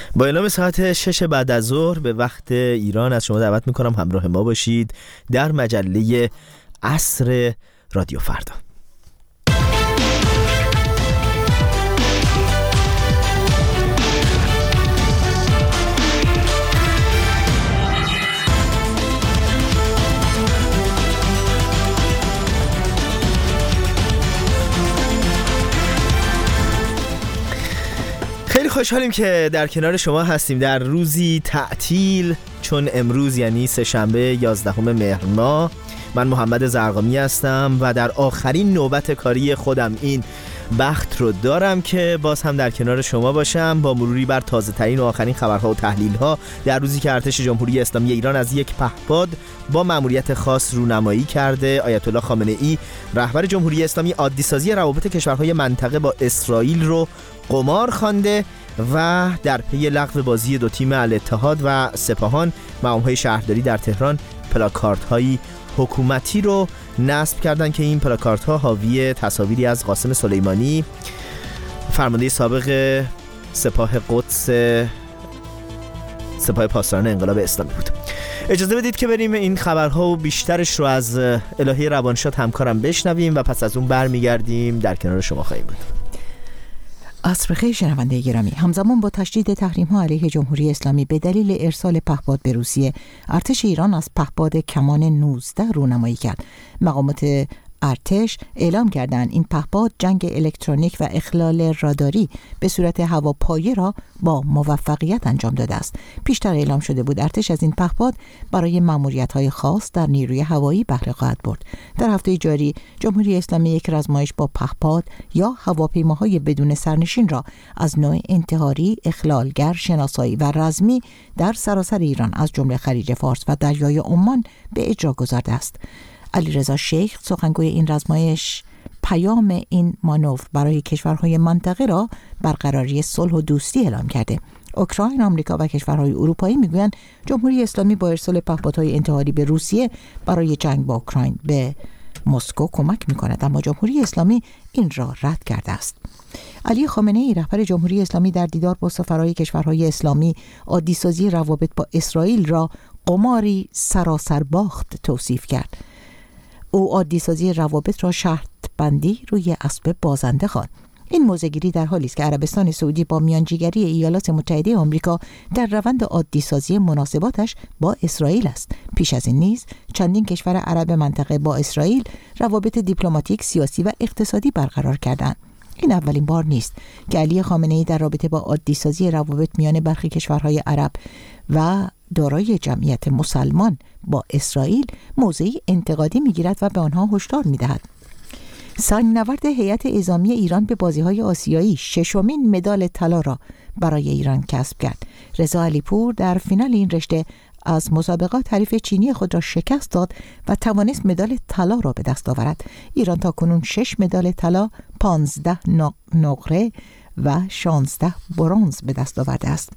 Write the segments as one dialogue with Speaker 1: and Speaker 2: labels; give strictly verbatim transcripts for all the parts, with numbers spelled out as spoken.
Speaker 1: با اعلام ساعت شش بعد از ظهر به وقت ایران از شما دعوت میکنم همراه ما باشید در مجله عصر رادیو فردا. خیلی خوشحالیم که در کنار شما هستیم در روزی تعطیل، چون امروز یعنی سه‌شنبه یازدهم مهر ماه. من محمد زرقامی هستم و در آخرین نوبت کاری خودم این بخت رو دارم که باز هم در کنار شما باشم با مروری بر تازه ترین و آخرین خبرها و تحلیل ها در روزی که ارتش جمهوری اسلامی ایران از یک پهپاد با مأموریت خاص رونمایی کرده. آیت الله خامنه ای رهبر جمهوری اسلامی عادی سازی روابط کشورهای منطقه با اسرائیل رو قمار خوانده و در پی لغو بازی دو تیم الاتحاد و سپاهان مقام‌های شهرداری در تهران پلاکاردهایی حکومتی رو نصب کردن که این پلاکاردها حاوی تصاویری از قاسم سلیمانی، فرمانده سابق سپاه قدس سپاه پاسداران انقلاب اسلامی بود. اجازه بدید که بریم این خبرها و بیشترش رو از الهی روانشاد همکارم بشنویم و پس از اون برمیگردیم در کنار شما خواهیم بود.
Speaker 2: عصر بخیر شنونده گرامی. همزمان با تشدید تحریم‌ها علیه جمهوری اسلامی به دلیل ارسال پهپاد به روسیه، ارتش ایران از پهپاد کمان نوزده رونمایی کرد. مقامات ارتش اعلام کردند این پهپاد جنگ الکترونیک و اخلال راداری به صورت هواپایه را با موفقیت انجام داده است. پیشتر اعلام شده بود ارتش از این پهپاد برای مأموریت‌های خاص در نیروی هوایی بهره خواهد برد. در هفته جاری جمهوری اسلامی یک رزمایش با پهپاد یا هواپیماهای بدون سرنشین را از نوع انتحاری، اخلالگر، شناسایی و رزمی در سراسر ایران از جمله خلیج فارس و دریای عمان به اجرا گذارده است. علیرضا شیخ سخنگوی این رزمایش پیام این مانور برای کشورهای منطقه را برقراری صلح و دوستی اعلام کرده. اوکراین، آمریکا و کشورهای اروپایی میگویند جمهوری اسلامی با ارسال پهپادهای انتحاری به روسیه برای جنگ با اوکراین به مسکو کمک میکند، اما جمهوری اسلامی این را رد کرده است. علی خامنه ای رهبر جمهوری اسلامی در دیدار با سفرای کشورهای اسلامی عادی‌سازی روابط با اسرائیل را قماری سراسر باخت توصیف کرد. او عادی‌سازی روابط را شرط بندی روی اسب بازنده خواند. این موضع‌گیری در حالی است که عربستان سعودی با میانجیگری ایالات متحده آمریکا در روند عادی‌سازی مناسباتش با اسرائیل است. پیش از این نیز چندین کشور عرب منطقه با اسرائیل روابط دیپلماتیک، سیاسی و اقتصادی برقرار کردند. این اولین بار نیست که علی خامنه‌ای در رابطه با عادی‌سازی روابط میان برخی کشورهای عرب و دارای جمعیت مسلمان با اسرائیل موضعی انتقادی می‌گیرد و به آنها هشدار می‌دهد. سنگنورد هیئت اعزامی ایران به بازی‌های آسیایی ششمین مدال طلا را برای ایران کسب کرد. رضا علیپور در فینال این رشته از مسابقات حریف چینی خود را شکست داد و توانست مدال طلا را به دست آورد. ایران تاکنون شش مدال طلا، پانزده نقره و شانزده برنز به دست آورده است.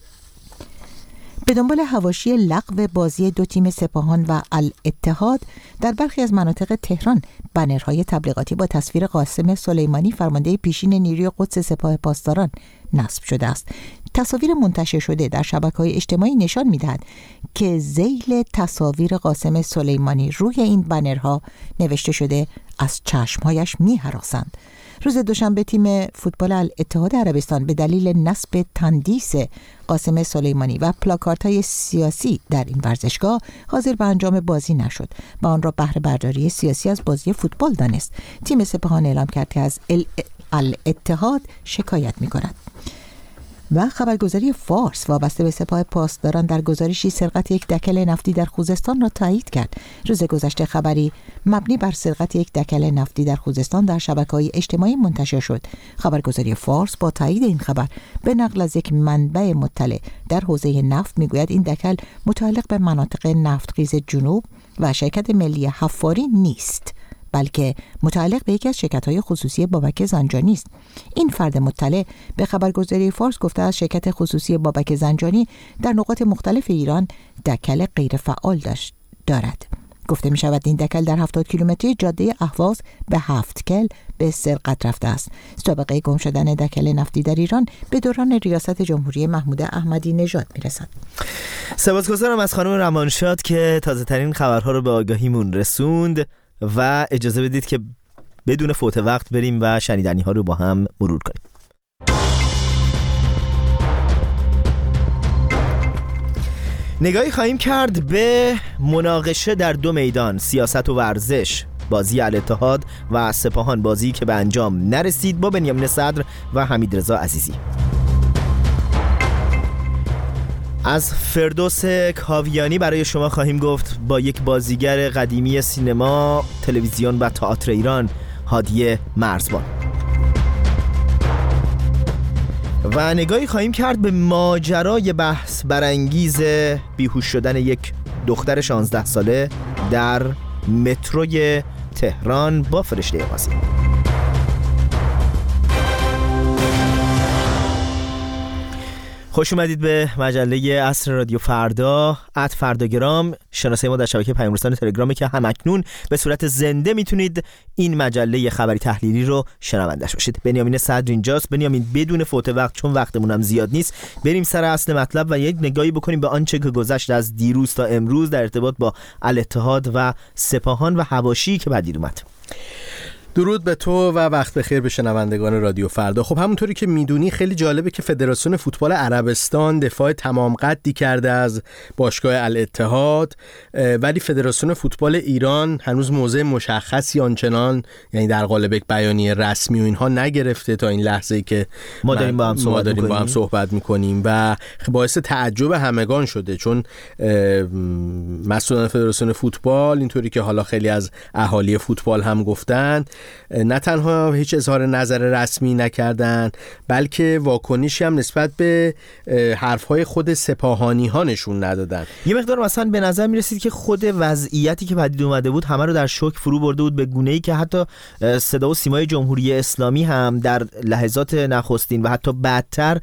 Speaker 2: به دنبال حواشی لغو بازی دو تیم سپاهان و الاتحاد در برخی از مناطق تهران بنرهای تبلیغاتی با تصویر قاسم سلیمانی فرمانده پیشین نیروی قدس سپاه پاسداران نصب شده است. تصاویر منتشر شده در شبکه‌های اجتماعی نشان می‌دهد که ذیل تصاویر قاسم سلیمانی روی این بنرها نوشته شده از چشمهایش می‌هراسند. روز دوشنبه تیم فوتبال الاتحاد عربستان به دلیل نصب تندیس قاسم سلیمانی و پلاکاردهای سیاسی در این ورزشگاه حاضر به انجام بازی نشد و آن را بهره برداری سیاسی از بازی فوتبال دانست. تیم سپاهان اعلام کرد که از الاتحاد شکایت می‌کند. و خبرگزاری فارس وابسته به سپاه پاسداران در گزارشی سرقت یک دکل نفتی در خوزستان را تایید کرد. روز گذشته خبری مبنی بر سرقت یک دکل نفتی در خوزستان در شبکه‌های اجتماعی منتشر شد. خبرگزاری فارس با تایید این خبر به نقل از یک منبع مطلع در حوزه نفت میگوید این دکل متعلق به مناطق نفتخیز جنوب و شرکت ملی حفاری نیست، بلکه متعلق به یکی از شرکت‌های خصوصی بابک زنجانی است. این فرد مطلع به خبرگزاری فارس گفته است شرکت خصوصی بابک زنجانی در نقاط مختلف ایران دکل غیر فعال داشت دارد. گفته می شود این دکل در هفتاد کیلومتری جاده اهواز به هفتکل به سرقت رفته است. سابقه گم شدن دکل نفتی در ایران به دوران ریاست جمهوری محمود احمدی نژاد می رسد.
Speaker 1: سپاسگزارم از خانم رمانشاد که تازه ترین خبرها رو به آگاهیمون رسوند و اجازه بدید که بدون فوت وقت بریم و شنیدنی ها رو با هم مرور کنیم. نگاهی خواهیم کرد به مناقشه در دو میدان، سیاست و ورزش، بازی الاتحاد و سپاهان، بازی که به انجام نرسید، با بنیامین صدر و حمیدرضا عزیزی. از فردوس کاویانی برای شما خواهیم گفت با یک بازیگر قدیمی سینما، تلویزیون و تئاتر ایران، هادی مرزبان. و نگاهی خواهیم کرد به ماجرای بحث برانگیز بیهوش شدن یک دختر شانزده ساله در متروی تهران با فرشته قاسم. خوش اومدید به مجله عصر رادیو فردا. ات فرداگرام شناسه ما در شبکه پیام رسان تلگرامی که هم اکنون به صورت زنده میتونید این مجله خبری تحلیلی رو شنوندش باشید. بنیامین صدر اینجاست. بنیامین، بدون فوت وقت، چون وقتمون هم زیاد نیست، بریم سر اصل مطلب و یک نگاهی بکنیم به آنچه که گذشت از دیروز تا امروز در ارتباط با الاتحاد و سپاهان و حواشی که بعدی اومد.
Speaker 3: درود به تو و وقت بخیر به شنوندگان رادیو فردا. خب همونطوری که میدونی خیلی جالبه که فدراسیون فوتبال عربستان دفاع تمام قدی کرده از باشگاه الاتحاد، ولی فدراسیون فوتبال ایران هنوز موضع مشخصی آنچنان، یعنی در قالب یک بیانیه رسمی و اینها نگرفته تا این لحظه‌ای که
Speaker 1: ما داریم با هم صحبت,
Speaker 3: داریم با هم صحبت میکنیم و باعث تعجب همگان شده، چون مسئولان فدراسیون فوتبال اینطوری که حالا خیلی از اهالی فوتبال هم گفتن، نه تنها هیچ اظهار نظر رسمی نکردن، بلکه واکنشی هم نسبت به حرفهای خود سپاهانی ها نشون ندادن.
Speaker 1: یه مقدار مثلا به نظر می رسید که خود وضعیتی که پدید اومده بود همه رو در شوک فرو برده بود، به گونه‌ای که حتی صدا و سیمای جمهوری اسلامی هم در لحظات نخستین و حتی بعدتر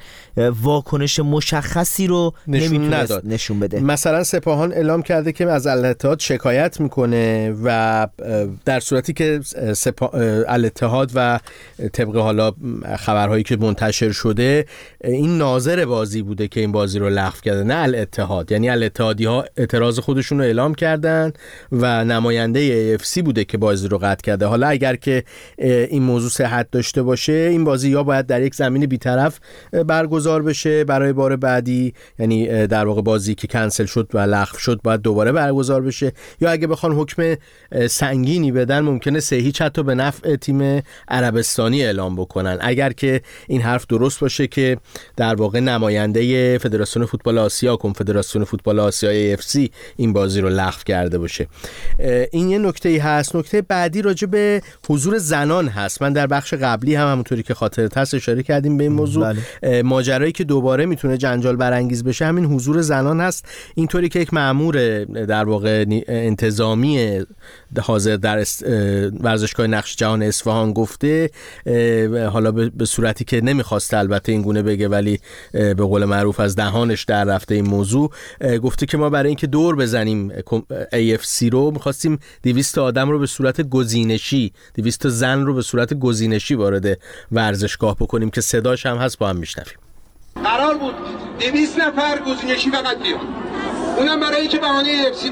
Speaker 1: واکنش مشخصی رو نمیتونست نشون بده.
Speaker 3: مثلا سپاهان اعلام کرده که از الاتحاد شکایت میکنه و در صورتی که سپا... الاتحاد و طبق حالا خبرهایی که منتشر شده این ناظر بازی بوده که این بازی رو لغو کرده، نه الاتحاد. یعنی الاتحادی ها اعتراض خودشون رو اعلام کردن و نماینده ای اف سی بوده که بازی رو قطع کرده. حالا اگر که این موضوع صحت داشته باشه، این بازی یا باید در یک زمین بی‌طرف برگزار بشه برای بار بعدی، یعنی در واقع بازی که کنسل شد و لغو شد باید دوباره برگزار بشه، یا اگه بخوان حکم سنگینی بدن ممکنه سه هیچ حتی به نفع تیم عربستانی اعلام بکنن. اگر که این حرف درست باشه که در واقع نماینده فدراسیون فوتبال آسیا، کنفدراسیون فوتبال آسیا ای اف سی این بازی رو لغو کرده باشه. این یه نکته‌ای هست. نکته بعدی راجع به حضور زنان هست. من در بخش قبلی هم همونطوری که خاطرت هست اشاره کردیم به این موضوع. بله. ماجرایی که دوباره میتونه جنجال برانگیز بشه همین حضور زنان هست. اینطوری که یک مأمور در واقع انتظامی حاضر در ورزشگاه نقش جهان اصفهان گفته، حالا به صورتی که نمیخواسته البته این گونه بگه ولی به قول معروف از دهانش در رفته این موضوع، گفته که ما برای اینکه دور بزنیم ای اف سی رو میخواستیم دویست آدم رو به صورت گزینشی، دویست زن رو به صورت گزینشی وارد ورزشگاه بکنیم که صداش هم هست، با هم میشنویم.
Speaker 4: قرار بود دویست نفر گزینشی فقط بیان، اونم برای اینکه بهانه ای اف سی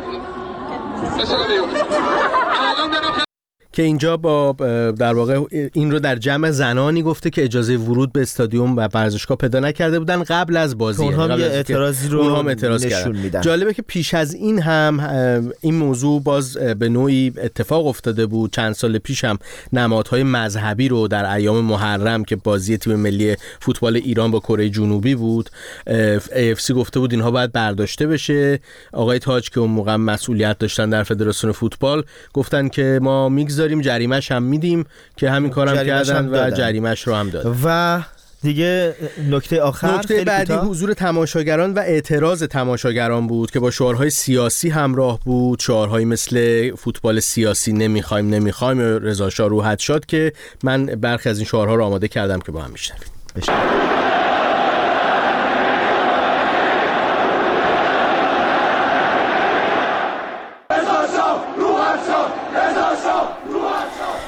Speaker 4: مثلا بیان. الان دارم
Speaker 3: که اینجا با در واقع این رو در جمع زنانی گفته که اجازه ورود به استادیوم و ورزشگاه پیدا نکرده بودن قبل از بازی.
Speaker 1: اونها هم یه اعتراضی رو
Speaker 3: اونها هم اعتراض نشون میدن. جالبه که پیش از این هم این موضوع باز به نوعی اتفاق افتاده بود. چند سال پیش هم نمادهای مذهبی رو در ایام محرم که بازی تیم ملی فوتبال ایران با کره جنوبی بود، ای اف سی گفته بود اینها باید برداشته بشه. آقای تاج که اون موقع مسئولیت داشتن در فدراسیون فوتبال گفتن که ما میگذاریم جریمه‌ش هم میدیم، که همین کارم کردن و جریمه‌ش رو هم دادن.
Speaker 1: و دیگه نکته آخر،
Speaker 3: نکته بعدی حضور تماشاگران و اعتراض تماشاگران بود که با شعارهای سیاسی همراه بود. شعارهایی مثل فوتبال سیاسی نمیخوایم نمیخوایم رضا شاه روحت شد که من برخی از این شعارها رو آماده کردم که با هم میشنویم.
Speaker 5: رضا شاه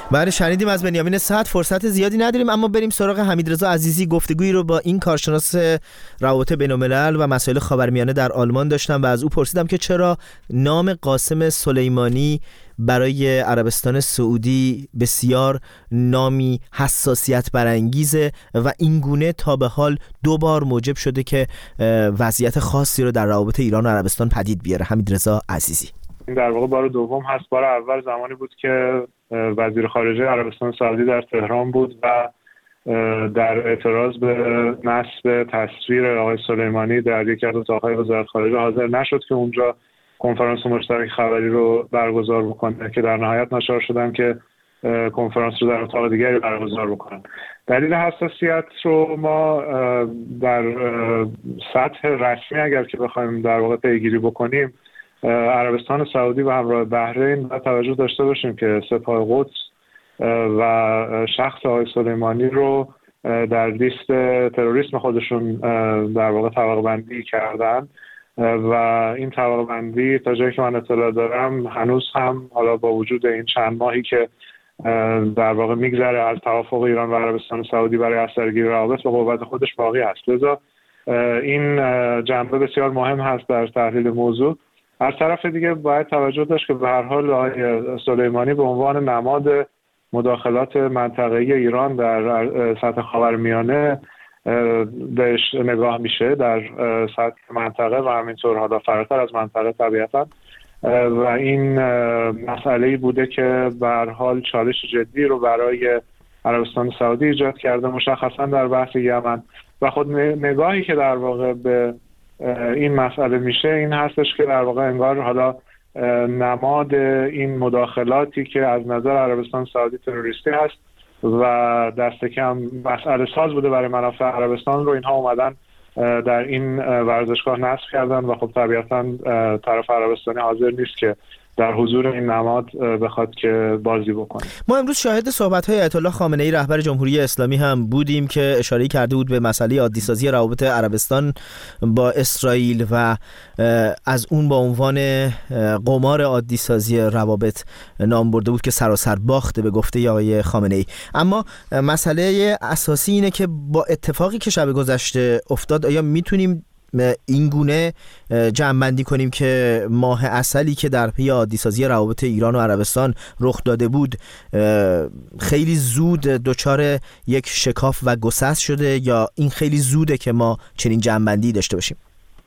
Speaker 1: بله شنیدیم از بنیامین سعد. فرصت زیادی نداریم اما بریم سراغ حمیدرضا عزیزی. گفتگویی رو با این کارشناس روابط بین‌الملل و مسائل خاورمیانه در آلمان داشتم و از او پرسیدم که چرا نام قاسم سلیمانی برای عربستان سعودی بسیار نامی حساسیت برانگیزه و این گونه تا به حال دو بار موجب شده که وضعیت خاصی رو در روابط ایران و عربستان پدید بیاره. حمیدرضا عزیزی:
Speaker 5: این در واقع بار دوم هست. بار اول زمانی بود که وزیر خارجه عربستان سعودی در تهران بود و در اعتراض به نصب تصویر آقای سلیمانی در یکی از اتاق‌های وزارت خارجه حاضر نشد که اونجا کنفرانس مشترک خبری رو برگزار بکنه که در نهایت ناچار شدن که کنفرانس رو در اتاق دیگری برگزار بکنن. دلیل حساسیت رو ما در سطح رسمی اگر که بخوایم در واقع پیگیری بکنیم، عربستان سعودی و همراه بحرین باید توجه داشته باشیم که سپاه قدس و شخص آقای سلیمانی رو در لیست تروریسم خودشون در واقع طبقه بندی کردن و این طبقه بندی تا جایی که من اطلاع دارم هنوز هم حالا با وجود این چند ماهی که در واقع میگذره از توافق ایران و عربستان سعودی برای اثرگیری روابط به قوت خودش باقی هست. لذا این جنبه بسیار مهم هست در تحلیل موضوع. از طرف دیگه باید توجه داشت که به هر حال آقای سلیمانی به عنوان نماد مداخلات منطقه‌ای ایران در سطح خاورمیانه بهش نگاه میشه در سطح منطقه و همینطور حالا فراتر از منطقه طبیعتا، و این مسئله‌ای بوده که به هر حال چالش جدی رو برای عربستان سعودی ایجاد کرده، مشخصا در بحث یمن. و خود نگاهی که در واقع به این مسئله میشه این هستش که در واقع انگار حالا نماد این مداخلاتی که از نظر عربستان سعودی تروریستی هست و دست کم مسئله ساز بوده برای منافع عربستان رو اینها اومدن در این ورزشگاه نصب کردن و خب طبیعتا طرف عربستانی حاضر نیست که در حضور این نماد بخواد که بازی بکنه.
Speaker 1: ما امروز شاهد صحبت‌های آیت الله خامنه‌ای رهبر جمهوری اسلامی هم بودیم که اشاره کرده بود به مسئله عادی‌سازی روابط عربستان با اسرائیل و از اون با عنوان قمار عادی‌سازی روابط نام برده بود که سراسر باخته به گفته آقای خامنه‌ای. اما مسئله اساسی اینه که با اتفاقی که شب گذشته افتاد آیا میتونیم این گونه جمع‌بندی کنیم که ماه عسلی که در پی عادی‌سازی روابط ایران و عربستان رخ داده بود خیلی زود دچار یک شکاف و گسست شده، یا این خیلی زوده که ما چنین جمع‌بندی داشته باشیم؟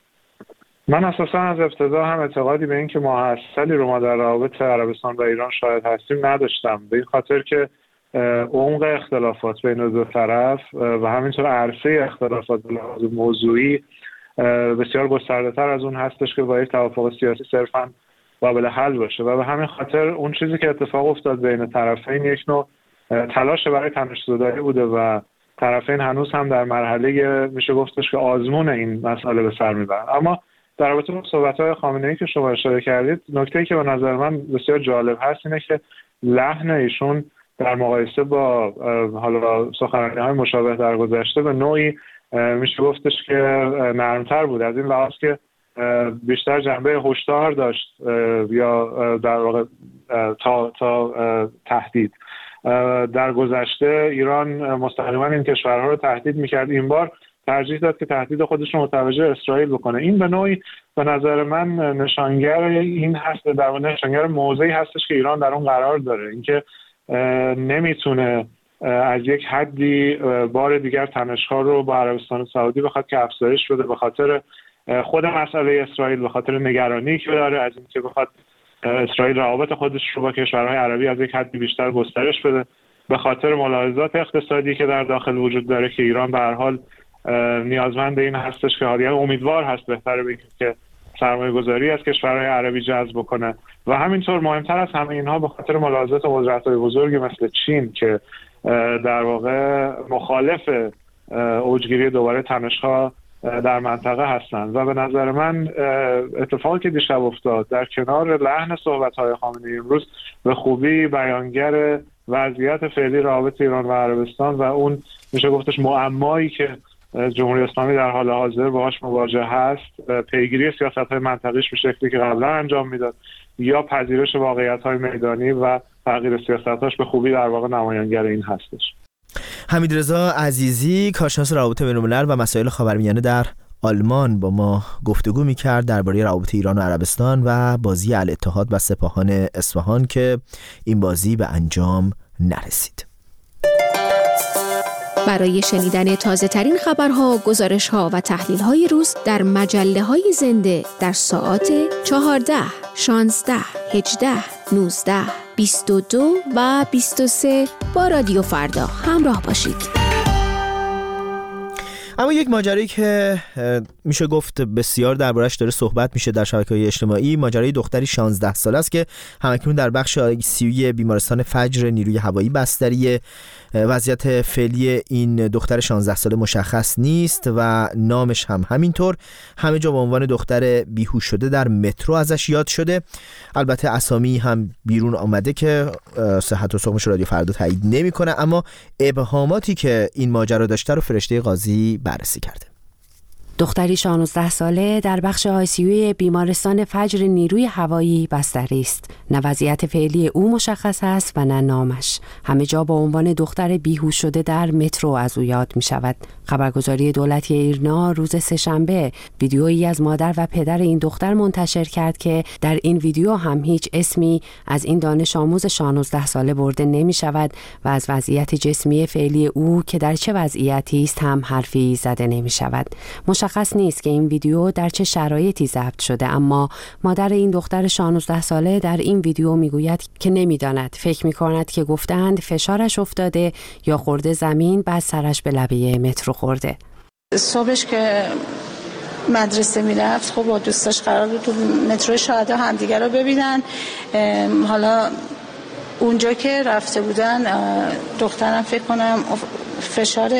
Speaker 5: من اساسا از ابتدا هم اعتقادی به این که ماه عسلی رو ما در روابط عربستان و ایران شاهد هستیم نداشتم، به این خاطر که عمق اختلافات بین دو طرف و همینطور عرصه اختلافات به لحاظ موضوعی بسیار گسترده‌تر از اون هستش که با یک توافق سیاسی صرفاً قابل حل باشه و به همین خاطر اون چیزی که اتفاق افتاد بین طرفین یک نوع تلاش برای تنش زدایی بوده و طرفین هنوز هم در مرحله میشه گفتش که آزمون این مسئله به سر میبرن. اما در رابطه با صحبت‌های خامنه‌ای که شما اشاره کردید، نکته‌ای که به نظر من بسیار جالب هست اینه که لحن ایشون در مقایسه با حالا سخنرانی‌های مشابه در گذشته به نوعی میشه گفتش که نرمتر بود، از این لحاظ که بیشتر جنبه هشدار داشت یا در واقع تا تا تهدید. در گذشته ایران مستقیما این کشورها رو تهدید میکرد، این بار ترجیح داد که تهدید خودش رو متوجه اسرائیل بکنه. این به نوعی به نظر من نشانگر این هست، در واقع نشانگر موضعی هستش که ایران در اون قرار داره، اینکه نمیتونه از یک حدی بار دیگر تنش‌ها رو با عربستان سعودی بخواد که افزایش بده به خاطر خود مسئله اسرائیل، به خاطر نگرانی که داره از اینکه بخواد اسرائیل روابط خودش رو با کشورهای عربی از یک حدی بیشتر گسترش بده، به خاطر ملاحظات اقتصادی که در داخل وجود داره که ایران به هر حال نیازمند این هستش که حالا امیدوار هست بهتره بگیم که سرمایه گذاری از کشورهای عربی جذب بکنه و همینطور مهمتر از همه اینها به خاطر ملاحظات قدرت‌های بزرگی مثل چین که در واقع مخالف اوجگیری دوباره تنش‌ها در منطقه هستند. و به نظر من اتفاقی که دیشب افتاد در کنار لحن صحبت‌های خامنه‌ای امروز به خوبی بیانگر وضعیت فعلی روابط ایران و عربستان و اون میشه گفتش معمایی که جمهوری اسلامی در حال حاضر باهاش مواجه هست، پیگیری سیاست‌های منطقیش به شکلی که قبلا انجام میداد یا پذیرش واقعیت‌های میدانی و تغییر سیاستاش به خوبی در واقع نمایانگر این هستش.
Speaker 1: حمیدرضا عزیزی، کارشناس روابط بین‌الملل و مسائل خاورمیانه در آلمان، با ما گفتگو می‌کرد درباره روابط ایران و عربستان و بازی الاتحاد و سپاهان اصفهان که این بازی به انجام نرسید.
Speaker 6: برای شنیدن تازه ترین خبرها، گزارش‌ها و تحلیل‌های روز در مجله‌های زنده در ساعات چهارده، شانزده، هجده، نوزده، بیست و دو و بیست و سه با رادیو فردا همراه باشید.
Speaker 1: اما یک ماجرایی که میشه گفت بسیار دربارش داره صحبت میشه در شبکه‌های اجتماعی، ماجرای دختری شانزده ساله است که همکنون در بخش آی سی یو بیمارستان فجر نیروی هوایی بستری. وضعیت فعلی این دختر شانزده ساله مشخص نیست و نامش هم همینطور. همه جا به عنوان دختر بیهوش شده در مترو ازش یاد شده. البته اسامی هم بیرون آمده که صحت و سقمش رادیو فردا تایید نمی‌کنه، اما ابهاماتی که این ماجرا داشته رو فرشته قاضی بررسی کرده.
Speaker 7: دختری شانزده ساله در بخش آی سی یو بیمارستان فجر نیروی هوایی بستری است. نه وضعیت فعلی او مشخص است و نه نامش. همه جا با عنوان دختر بیهوش شده در مترو از او یاد می شود. خبرگزاری دولتی ایرنا روز سه‌شنبه ویدیویی از مادر و پدر این دختر منتشر کرد که در این ویدیو هم هیچ اسمی از این دانش آموز شانزده ساله برده نمی شود و از وضعیت جسمی فعلی او که در چه وضعیتی است هم حرفی زده نمی شود. مشخص نیست که این ویدیو در چه شرایطی ضبط شده، اما مادر این دختر شانزده ساله در این ویدیو میگوید که نمیداند، فکر میکند که گفتند فشارش افتاده یا خورده زمین، بعد سرش به لبه مترو خورده.
Speaker 8: صبحش که مدرسه میرفت خب با دوستاش قرار بود تو مترو شهدا همدیگه رو ببینن. حالا اونجا که رفته بودن دخترم فکر کنم فشار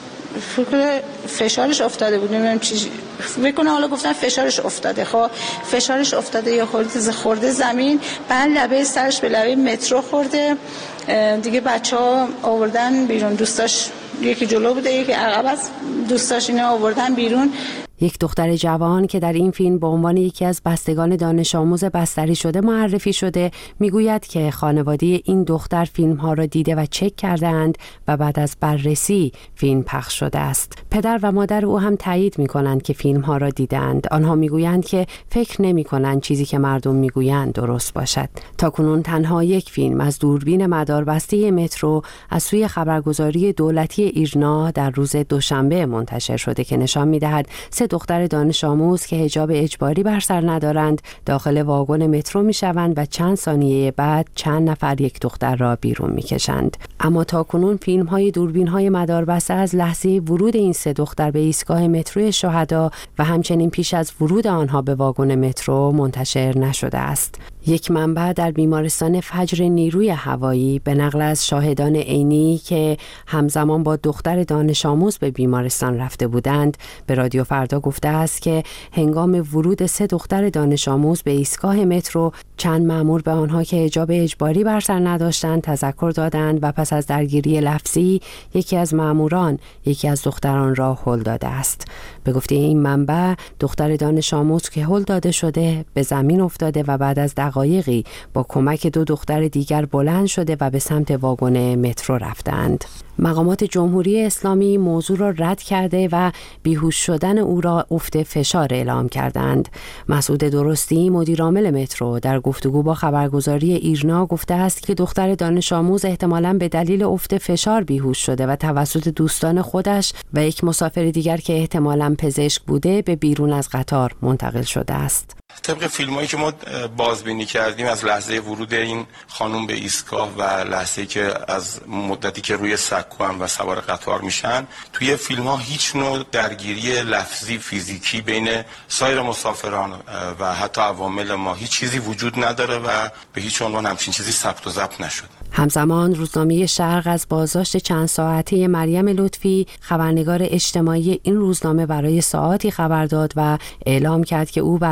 Speaker 8: فشارش افتاده بود، نمیدونم چی فکر کنم، حالا گفتن فشارش افتاده. خب فشارش افتاده یا خورده خورده زمین، بعد لبه سرش به لبه مترو خورده دیگه. بچه‌ها آوردن بیرون، دوستاش یکی جلو بوده یکی عقب است، دوستاش اینا آوردن بیرون.
Speaker 7: یک دختر جوان که در این فیلم به عنوان یکی از بستگان دانش آموز بستری شده معرفی شده، میگوید که خانواده این دختر فیلم ها را دیده و چک کردند و بعد از بررسی فیلم پخش شده است. پدر و مادر او هم تایید میکنند که فیلم ها را دیدند. آنها میگویند که فکر نمیکنند چیزی که مردم میگویند درست باشد. تاکنون تنها یک فیلم از دوربین مداربسته مترو از سوی خبرگزاری دولتی ایرنا در روز دوشنبه منتشر شده که نشان میدهد سه دختر دانش آموز که حجاب اجباری بر سر ندارند داخل واگن مترو میشوند و چند ثانیه بعد چند نفر یک دختر را بیرون میکشند. اما تاکنون فیلم های دوربین های مداربسته از لحظه ورود این سه دختر به ایستگاه مترو شهدا و همچنین پیش از ورود آنها به واگن مترو منتشر نشده است. یک منبع در بیمارستان فجر نیروی هوایی به نقل از شاهدان عینی که همزمان با دختر دانش آموز به بیمارستان رفته بودند به رادیو فردا گفته است که هنگام ورود سه دختر دانش آموز به ایستگاه مترو چند مأمور به آنها که حجاب اجباری بر سر نداشتند تذکر دادند و پس از درگیری لفظی یکی از مأموران یکی از دختران را هل داده است. به گفته این منبع دختر دانش آموز که هل داده شده به زمین افتاده و بعد از دقایقی با کمک دو دختر دیگر بلند شده و به سمت واگن مترو رفتند. مقامات جمهوری اسلامی موضوع را رد کرده و بیهوش شدن او را افت فشار اعلام کردند. مسعود درستی مدیرعامل مترو در گفتگو با خبرگزاری ایرنا گفته است که دختر دانش آموز احتمالاً به دلیل افت فشار بیهوش شده و توسط دوستان خودش و یک مسافر دیگر که احتمالاً پزشک بوده به بیرون از قطار منتقل شده است.
Speaker 9: طبق فیلمایی که ما بازبینی کردیم از لحظه ورود این خانم به ایستگاه و لحظه‌ای که از مدتی که روی سکوان و سوار قطار میشن، توی فیلم ها هیچ نوع درگیری لفظی فیزیکی بین سایر مسافران و حتی عوامل ما هیچ چیزی وجود نداره و به هیچ عنوان همچین چیزی ثبت و ضبط نشده.
Speaker 7: همزمان روزنامه شرق از بازداشت چند ساعته مریم لطفی خبرنگار اجتماعی این روزنامه برای ساعاتی خبر داد و اعلام کرد که او برای تایید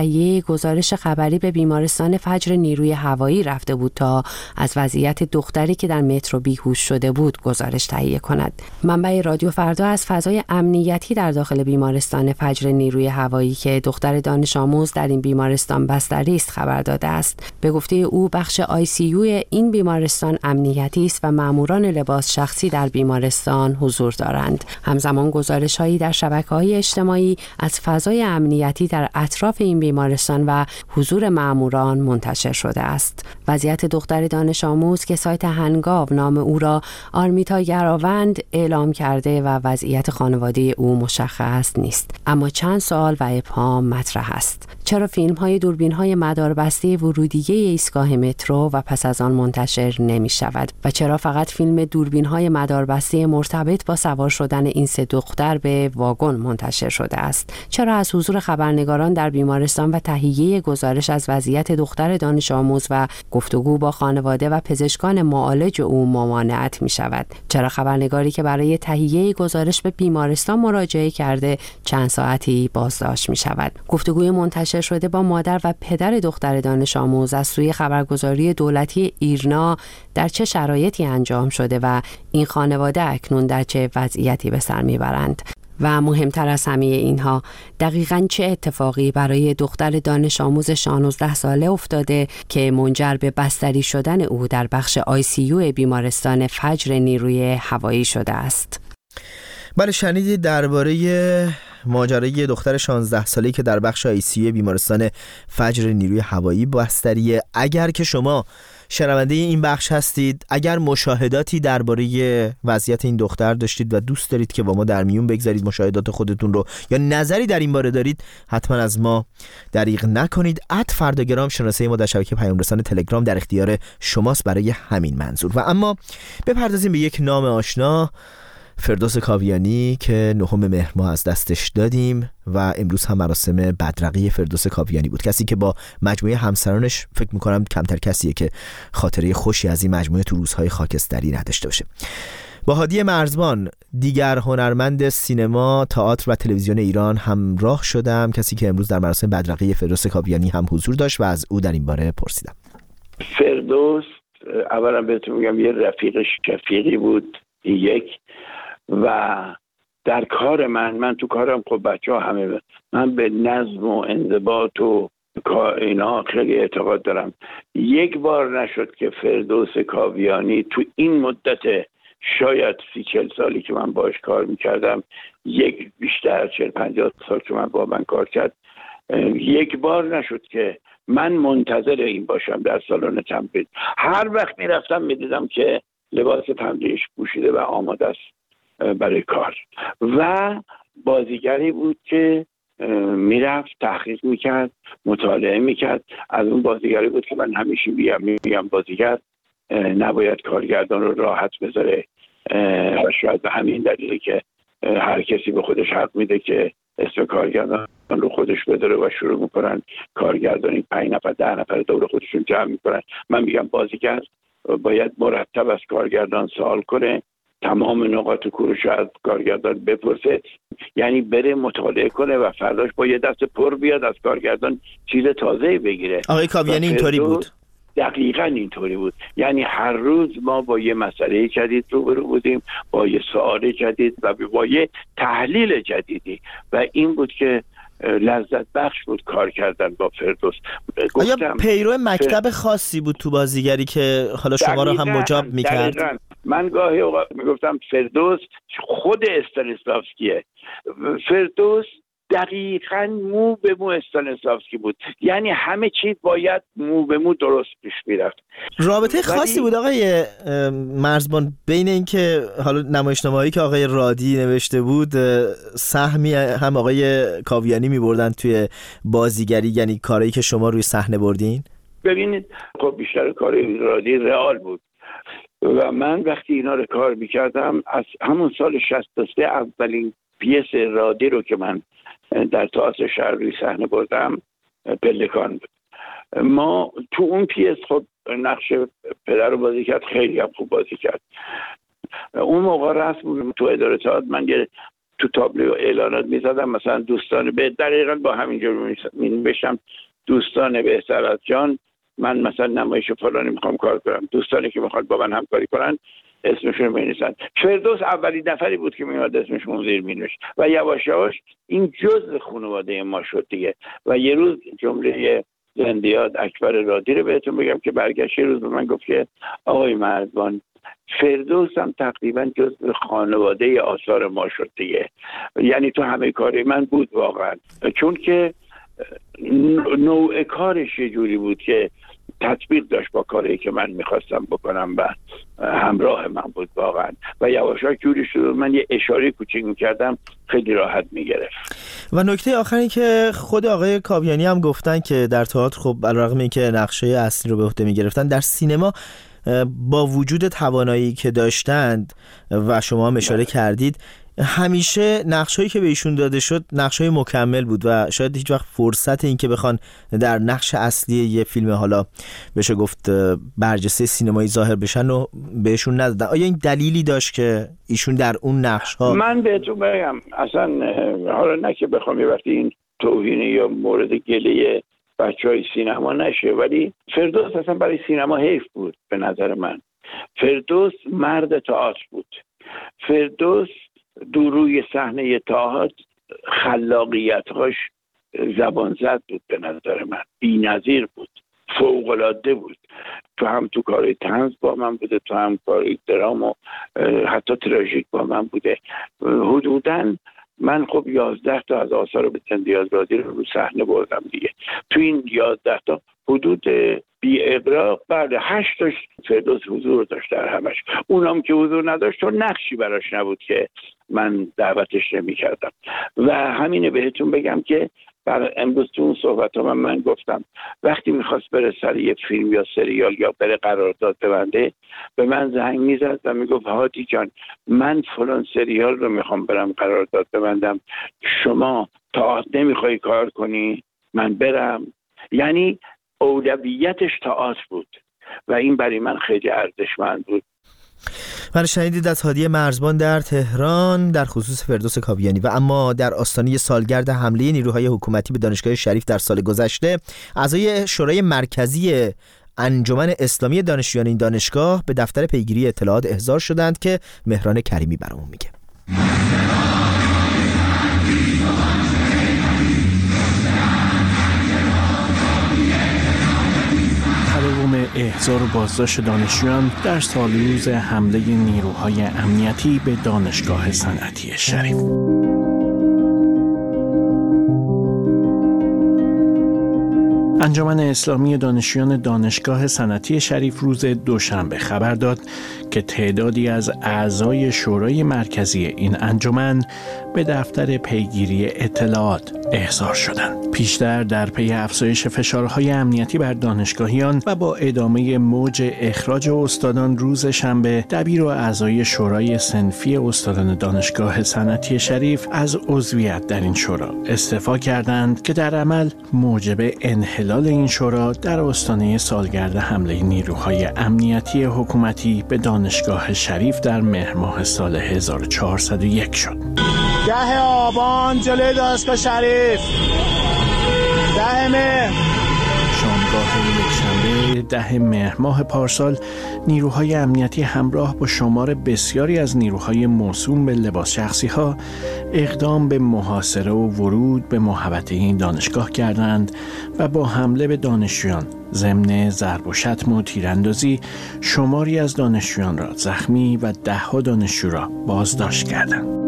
Speaker 7: تهیه گزارش خبری به بیمارستان فجر نیروی هوایی رفته بود تا از وضعیت دختری که در مترو بیهوش شده بود گزارش تهیه کند. منبع رادیو فردا از فضای امنیتی در داخل بیمارستان فجر نیروی هوایی که دختر دانش آموز در این بیمارستان بستری است خبر داده است. به گفته او بخش آی سی یو این بیمارستان امنیتی است و ماموران لباس شخصی در بیمارستان حضور دارند. همزمان گزارش‌هایی در شبکه‌های اجتماعی از فضای امنیتی در اطراف این بیمارستان و حضور ماموران منتشر شده است. وضعیت دختر دانش آموز که سایت هنگاو نام او را آرمیتا گراوند اعلام کرده و وضعیت خانواده او مشخص نیست، اما چند سوال و ابهام مطرح است. چرا فیلم‌های دوربین‌های مداربسته ورودیه ایستگاه مترو و پس از آن منتشر نمی‌شود و چرا فقط فیلم دوربین‌های مداربسته مرتبط با سوار شدن این سه دختر به واگن منتشر شده است؟ چرا از حضور خبرنگاران در بیمارستان و تهیه گزارش از وضعیت دختر دانش آموز و گفتگو با خانواده و پزشکان معالج او ممانعت می‌شود؟ چرا خبرنگاری که برای تهیه گزارش به بیمارستان مراجعه کرده چند ساعتی بازداشت می‌شود؟ گفتگوی منتشر شده با مادر و پدر دختر دانش آموز از سوی خبرگزاری دولتی ایرنا در چه شرایطی انجام شده و این خانواده اکنون در چه وضعیتی به سر میبرند؟ و مهمتر از همه اینها، دقیقاً چه اتفاقی برای دختر دانش آموز شانزده ساله افتاده که منجر به بستری شدن او در بخش آی سی یو بیمارستان فجر نیروی هوایی شده است؟
Speaker 1: بله، شنیدید درباره ماجرای دختر شانزده ساله‌ای که در بخش آی سی یو بیمارستان فجر نیروی هوایی بستریه. اگر که شما شنونده این بخش هستید، اگر مشاهداتی درباره وضعیت این دختر داشتید و دوست دارید که با ما در میون بگذارید مشاهدات خودتون رو یا نظری در این باره دارید، حتما از ما دریغ نکنید. ات فرداگرام شناسه ما در شبکه پیام رسان تلگرام در اختیار شماست برای همین منظور. و اما بپردازیم به یک نام آشنا، فردوس کاویانی که نهم مهر ماه از دستش دادیم و امروز هم مراسم بدرقه فردوس کاویانی بود. کسی که با مجموعه همسرانش فکر میکنم کمتر کسیه که خاطره خوشی از این مجموعه تو روزهای خاکستری نداشته باشه. با هادی مرزبان، دیگر هنرمند سینما، تئاتر و تلویزیون ایران همراه شدم، کسی که امروز در مراسم بدرقه فردوس کاویانی هم حضور داشت و از او در این باره پرسیدم.
Speaker 10: فردوس اولا بهتون میگم یه رفیق شفیقی بود، یک، و در کار من من تو کارم خب بچه ها همه من به نظم و انضباط و اینا خیلی اعتقاد دارم. یک بار نشد که فردوس کاویانی تو این مدت شاید سی چل سالی که من باش کار میکردم، یک بیشتر چل پنجاه سال که من با من کار کرد، یک بار نشد که من منتظر این باشم در سالن تمرین. هر وقت میرفتم میدیدم که لباس تمرینش پوشیده و آماده است برای کار. و بازیگری بود که میرفت تحقیق میکرد، مطالعه میکرد. از اون بازیگری بود که من همیشه میگم میگم بازیگر نباید کارگردان رو راحت بذاره و شاید به همین دلیله که هر کسی به خودش حق میده که اسم کارگردان رو خودش بداره و شروع میکنن کارگردانی پنج نفر ده نفر دور خودشون جمع میکنن. من میگم بازیگر باید مرتب از کارگردان سوال کنه، تمام نقاط کوروش از کارگردان بپرسه، یعنی بره مطالعه کنه و فرداش با یه دست پر بیاد از کارگردان چیز تازه بگیره.
Speaker 1: آقای کاویانی اینطوری بود؟
Speaker 10: دقیقاً اینطوری بود. یعنی هر روز ما با یه مسئله جدید روبرو بودیم، با یه سوال جدید و با یه تحلیل جدیدی، و این بود که لذت بخش بود کار کردن با فردوس.
Speaker 1: آیا پیرو مکتب خاصی بود تو بازیگری که حالا شما رو هم مجاب میکرد؟
Speaker 10: دقیقاً. من گاهی اوقات میگفتم فردوس خود استانیسلافسکیه. فردوس دقیقاً مو به مو استانیسلافسکی بود، یعنی همه چیز باید مو به مو درست پیش میرفت.
Speaker 1: رابطه خاصی بود آقای مرزبان بین این که حالا نمایشنامه‌هایی که آقای رادی نوشته بود سهمی هم آقای کاویانی می‌بردن توی بازیگری، یعنی کاری که شما روی صحنه بردین؟
Speaker 10: ببینید خب بیشتر کار رادی رئال بود و من وقتی اینا رو کار می‌کردم از همون سال شصت و سه اولین پیس رادی رو که من در تئاتر شهر روی صحنه بردم پلکان بود. ما تو اون پیس خب نقش پدر رو بازی کرد، خیلی هم خوب بازی کرد. اون موقع رسم تو اداره تئاتر من یه تو تابلو اعلانات میزدم مثلا دوستان به دقیقاً با همین جور می‌نوشتم دوستان بهتر از جان، من مثلا نمایش فلانی میخوام کار کنم، دوستانی که میخواد با من همکاری کنن اسمشون می‌نویسن. فردوس اولین نفری بود که میاد اسمشون زیر مینوشت و یواش یواش این جزء خانواده ما شد دیگه. و یه روز جمله زندیات اکبر رادی رو بهتون بگم که برگشت یه روز به من گفت که آقای مرزبان، فردوس هم تقریبا جزء خانواده آثار ما شد دیگه. یعنی تو همه کاری من بود واقعا، چون که نوع کارش یه جوری بود که تطبیق داشت با کاری که من میخواستم بکنم و همراه من بود واقعا. و یواشا جوری شد من یه اشاره کوچیک میکردم خیلی راحت میگرفت.
Speaker 1: و نکته آخری که خود آقای کاویانی هم گفتن که در تئاتر خب علیرغم اینکه نقشه اصلی رو به عهده میگرفتن، در سینما با وجود توانایی که داشتند و شما هم اشاره کردید، همیشه نقشایی که به ایشون داده شد نقشای مکمل بود و شاید هیچ وقت فرصت این که بخوان در نقش اصلی یه فیلم حالا بشه گفت برجسته سینمایی ظاهر بشن و بهشون ندادن. آیا این دلیلی داشت که ایشون در اون نقش ها؟
Speaker 10: من بهتون بگم اصلا حالا نه که بخوام یه وقتی این توهین یا مورد گله بچهای سینما نشه، ولی فردوس اصلا برای سینما حیف بود به نظر من. فردوس مرد تئاتر بود. فردوس دو روی صحنه تئاتر خلاقیت‌هاش زبان زد بود به نظر من، بی‌نظیر بود، فوق‌العاده بود. تو هم تو کار طنز با من بوده، تو هم کار درام و حتی تراژیک با من بوده. حدوداً من خب یازده تا از آثار زندیات رادی رو رو صحنه بردم دیگه. تو این یازده تا حدود بی اغراق بله هشت تاش فردوس حضور داشت در همش. اونم که حضور نداشت چون نقشی براش نبود که من دعوتش نمی کردم. و همینه بهتون بگم که بر امروز تو اون صحبت ها من, من گفتم وقتی میخواست بره سر یه فیلم یا سریال یا بره قرارداد ببنده به من زنگ میزد و میگفت هادی جان من فلان سریال رو میخوام برم قرارداد ببندم، شما تئاتر نمیخوای کار کنی من برم. یعنی اولویتش تئاتر بود و این برای من خیلی ارزشمند بود.
Speaker 1: من شنیدید از هادی مرزبان در تهران در خصوص فردوس کاویانی. و اما در آستانه سالگرد حمله نیروهای حکومتی به دانشگاه شریف در سال گذشته، اعضای شورای مرکزی انجمن اسلامی دانشجویان این دانشگاه به دفتر پیگیری اطلاعات احضار شدند که مهران کریمی برامون میگه.
Speaker 11: احضار و بازداشت دانشجویان در سال روز حمله نیروهای امنیتی به دانشگاه صنعتی شریف. انجمن اسلامی دانشجویان دانشگاه صنعتی شریف روز دوشنبه خبر داد که تعدادی از اعضای شورای مرکزی این انجمن به دفتر پیگیری اطلاعات احضار شدند. پیشتر در پی افزایش فشارهای امنیتی بر دانشگاهیان و با ادامه موج اخراج استادان روز شنبه، دبیر و اعضای شورای صنفی استادان دانشگاه صنعتی شریف از عضویت در این شورا استعفا کردند که در عمل موجب انحلال این شورا در آستانه سالگرد حمله نیروهای امنیتی حکومتی به دانشگاه شریف در مهر ماه سال هزار و چهارصد و یک شد.
Speaker 12: ده آبان جلوی دانشگاه شریف، ده مهر.
Speaker 11: شامگاه یکشنبه ده مهر ماه پارسال نیروهای امنیتی همراه با شمار بسیاری از نیروهای موسوم به لباس شخصی ها اقدام به محاصره و ورود به محوطه این دانشگاه کردند و با حمله به دانشجویان ضمن ضرب و شتم و تیراندازی شماری از دانشجویان را زخمی و ده‌ها دانشجو را بازداشت کردند.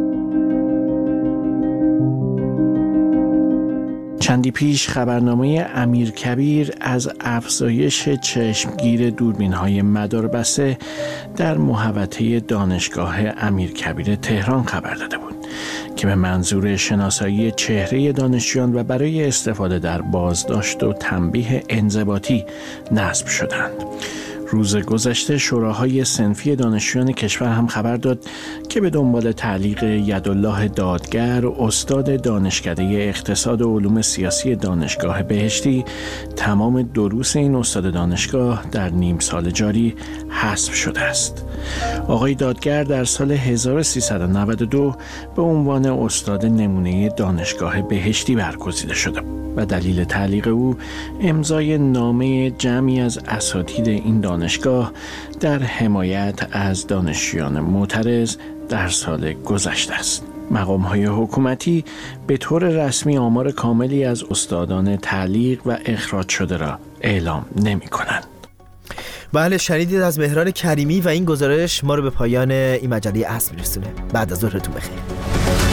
Speaker 11: چندی پیش خبرنامه امیرکبیر از افزایش چشمگیر دوربین‌های مداربسته در محوطه دانشگاه امیرکبیر تهران خبر داده بود که به منظور شناسایی چهره دانشجویان و برای استفاده در بازداشت و تنبیه انضباطی نصب شدند. روز گذشته شوراهای صنفی دانشجویان کشور هم خبر داد که به دنبال تعلیق یدالله دادگر، استاد دانشکده اقتصاد و علوم سیاسی دانشگاه بهشتی، تمام دروس این استاد دانشگاه در نیم سال جاری حذف شده است. آقای دادگر در سال هزار و سیصد و نود و دو به عنوان استاد نمونه دانشگاه بهشتی برگزیده شده و دلیل تعلیق او امضای نامه جمعی از اساتید این دانشگاه در حمایت از دانشجویان معترض در سال گذشته است. مقام‌های حکومتی به طور رسمی آمار کاملی از استادان تعلیق و اخراج شده را اعلام نمی‌کنند.
Speaker 1: بله، شنیدید از مهران کریمی و این گزارش ما رو به پایان این مجله اصل می‌رسونه. بعد از ظهرتون بخیر.